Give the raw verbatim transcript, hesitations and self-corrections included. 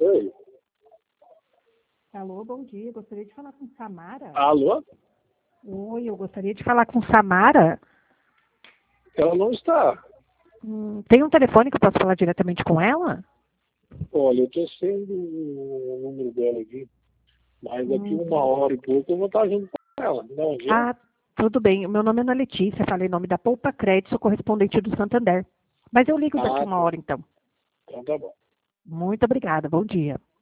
Oi. Alô, bom dia. Eu gostaria de falar com Samara. Alô? Oi, eu gostaria de falar com Samara. Ela não está. Hum, tem um telefone que eu posso falar diretamente com ela? Olha, eu estou sendo o número dela aqui. Mas daqui Hum. uma hora e pouco eu vou estar junto com ela. Não, já? Ah, tudo bem. O meu nome é Ana Letícia. Falei em nome da Poupa Crédito, sou correspondente do Santander. Mas eu ligo daqui Ah, uma tá. hora, então. Então tá bom. Muito obrigada. Bom dia.